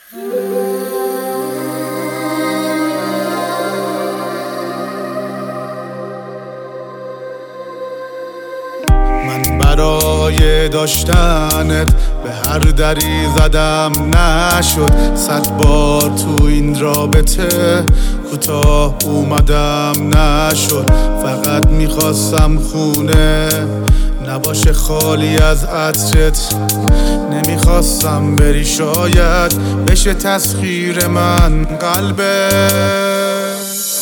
من برای داشتنت به هر دری زدم نشد، 100 بار تو این رابطه کوتاه اومدم نشد. فقط میخواستم خونه نباشه خالی از عطرت، نمیخواستم بری شاید بشه تسخیر من قلبت.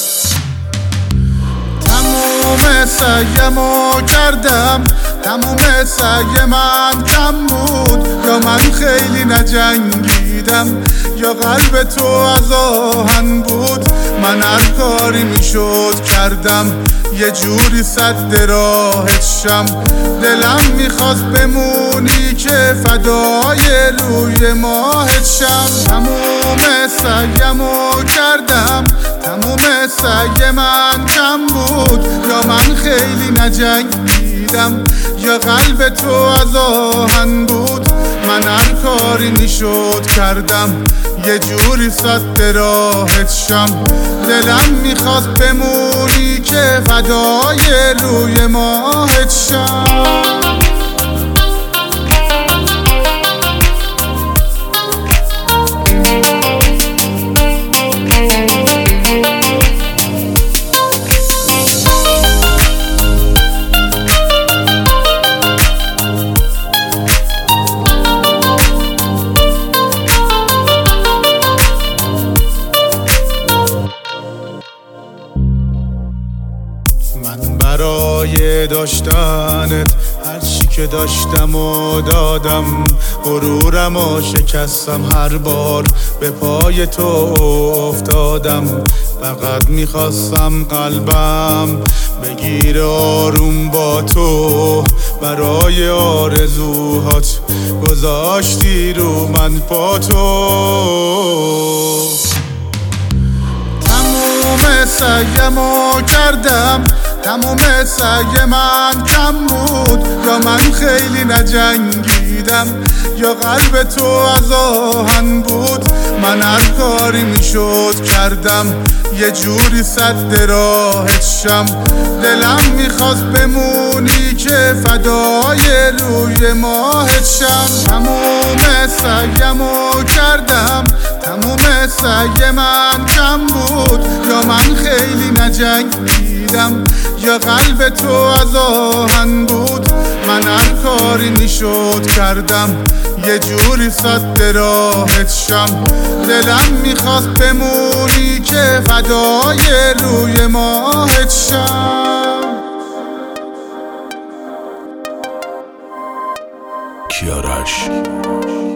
تموم سعیمو کردم، تموم سعی من کم بود، یا من خیلی نجنگیدم یا قلب تو از آهن بود. من هر کاری میشد کردم یه جوری سد راهت شم، دلم میخواست بمونی که فدای روی ماهت شم. تموم سعیمو کردم، تموم سعی من کم بود، یا من خیلی نجنگیدم یا قلب تو از آهن بود. من هر کاری میشد کردم یه جوری سد راهت شم، دلم میخواست بمونی که فدای روی ماهت شم. من برای داشتنت هر چی که داشتم و دادم، غرورم و شکستم هر بار به پای تو افتادم. فقط میخواستم قلبم بگیر آروم با تو، برای آرزوهات گذاشتی رو من پا تو. تموم سعیمو کردم، تموم سعی من کم بود، یا من خیلی نجنگیدم یا قلب تو از آهن بود. من هر کاری میشد کردم یه جوری سد راهت شم، دلم میخواست بمونی که فدای روی ماهت شم. تموم سعیمو کردم، تموم سعی من کم بود، یا من خیلی نجنگیدم یا قلب تو از آهن بود. من هر کاری میشد کردم یه جوری سد راهت شم، دلم میخواست بمونی که فدای روی ماهت شم. کیارش